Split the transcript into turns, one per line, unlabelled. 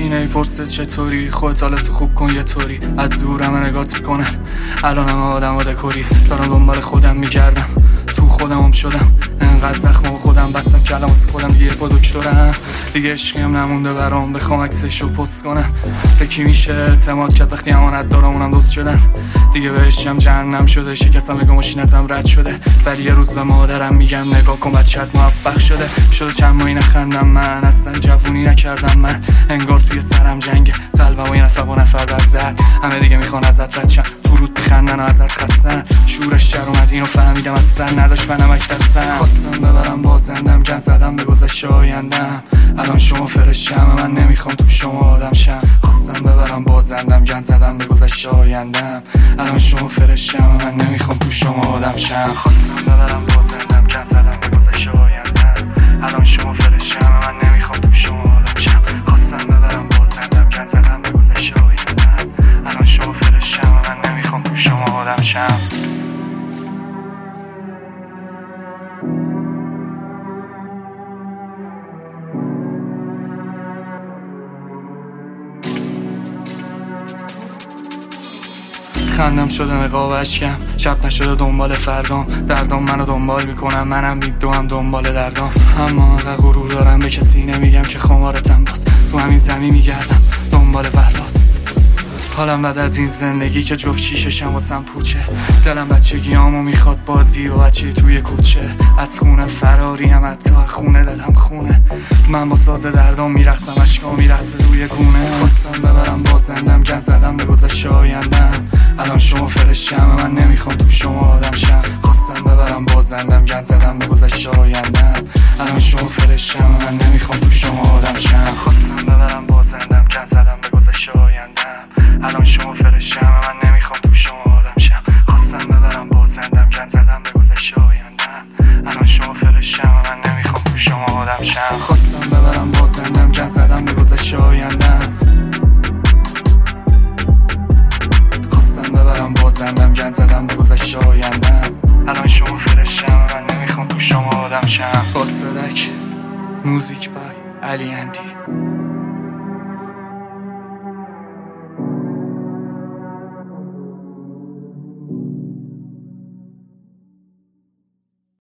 میشینه پرسه چطوری، خودت حالتو خوب کن یه طوری. از دور همه نگات میکنن، الان همه آدم و دکوری. دارم دنبال خودم میگردم، تو خودمم شدم. انقدر زخم خودم بستم کلم واسه خودم، دیگه با دکترم. دیگه عشقی هم نمونده برام بخوام عکسشو پست کنم. به کی میشه اعتماد کرد وقتی امانت دارم اونم دوست شدن. دیگه بهشم جهنم شده، شکستم بگم ماشین ازم رد شده. ولی یه روز به مادرم میگم نگاه کن بچه‌ت موفق شده. چند ماهی نخندم من، اصلا جوونی نکردم من. انگار توی سرم جنگ، قلبم و یه نفر با نفر بد زد. همه دیگه میخوان ازت رد شن، تو رود میخندن و ازت خستن. شورش در اومد اینو فهمیدم اصلا نداشت من نمک دستم. خواستم ببرم بازندم، گند زدم به گذشته آیندم. الان شما فرشم، من نمیخوام تو شما آدم شم. خواستم ببرم بازندم، گند زدم به گذشته آیندم. الان شما فرشم، من نمیخوام تو شما آدم شم. خواستم ببرم بازندم، گند زدم به گذشته آیندم. الان شما فرشم، من نمیخوام تو شما آدم شم. خواستم ببرم بازندم، گند زدم به گذشته آیندم. الان شما فرشم، من نمیخوام تو شما آدم شم. خندم شده نقابش کم، شب نشده دنبال فردام. دردام منو دنبال میکنم، منم میدوام دنبال دردام. اما انقدر غرور دارم به کسی نمیگم که خمارتم. باز تو همین زمین میگردم دنبال پرواز. حالم بعد از این زندگی که جفت شیششم واسم پوچه. دلم بچگیامو میخواد بازی و بچه توی کوچه. از خونه فراریم، حتی خونه دلم خونه. من با ساز دردام میرقصم، اشکام میرقصه روی گونه. خواستم ببرم بازندم، گند زدم به گذشته آیندم. الان شما فرشم، من نمیخوام تو شما آدم شم. خواستم ببرم بازندم، گند زدم به گذشته آیندم. الان شما فرشم، من نمیخوام تو شما آدم شم. خواستم ببرم بازندم، گند زدم به گذشته آیندم. الان شما فرشم، من نمیخوام تو شما آدم شم. خواستم ببرم بازندم، گند زدم به گذشته آیندم. الان شما فرشم، من نمیخوام تو شما آدم شم. خواستم ببرم بازندم، گند زدم به گذشته آیندم. خواستم ببرم بازندم، گند زدم به گذشته آیندم. الان شما فرشم، من نمیخوام تو شما آدم شم. با صدک موزیک بای علی اندی.